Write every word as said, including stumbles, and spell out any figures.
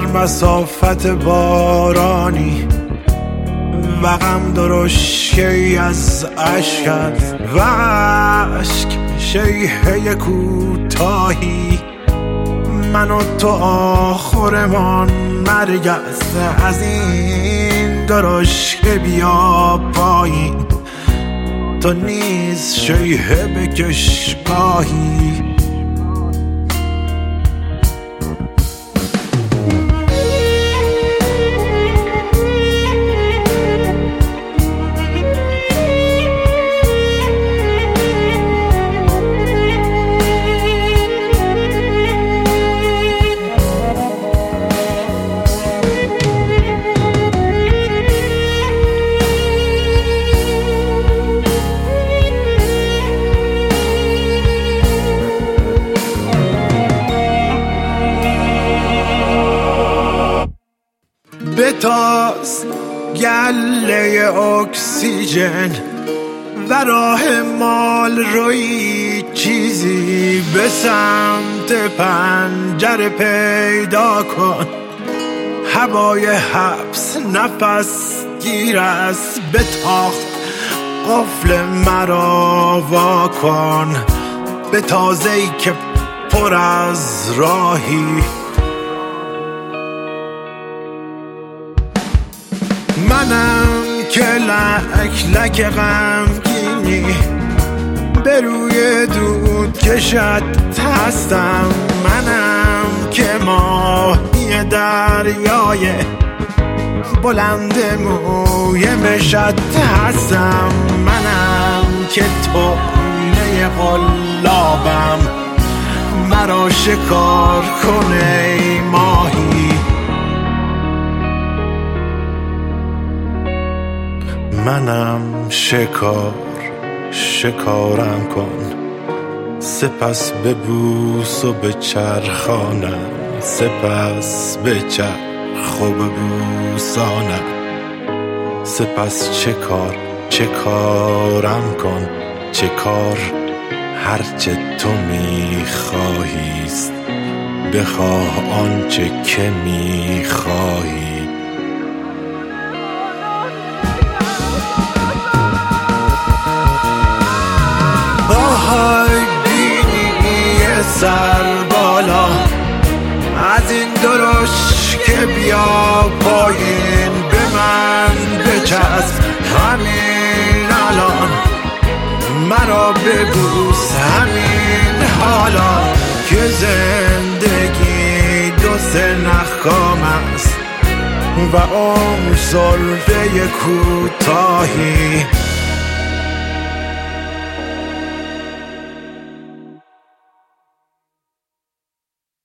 مسافت بارانی و غم درشکی از عشقت و عشق شیهه کوتاهی، من و تو آخرمان مرگ است. از این درشکه بیا پایین، تو نیز شیهه بکش گاهی. بتاز گله اکسیژن و راه مال روی چیزی به سمت پنجره پیدا کن. هوای حبس نفس گیر است، به تاخت قفل مرا وا کن. به تازه‌ای که پر از راهی، منم که لک لک غمگینی به روی دود کشت هستم. منم که ماهی دریای بلند موی مشت هستم. منم که طعنه قلابم، مرا شکار کنه ای ماهی. منم شکار، شکارم کن، سپس ببوس و بچرخانم، سپس بچرخ و ببوسانم. سپس چه کار، چه کارم کن، چه کار هرچه تو میخواهیست، بخواه آنچه که میخواهی. آهای بینی سر بالا، از این درش که بیا پایین، به من بچسب همین الان، مرا ببوس همین حالا که زندگی دو سه نخام است و عمر سلفه کوتاهی.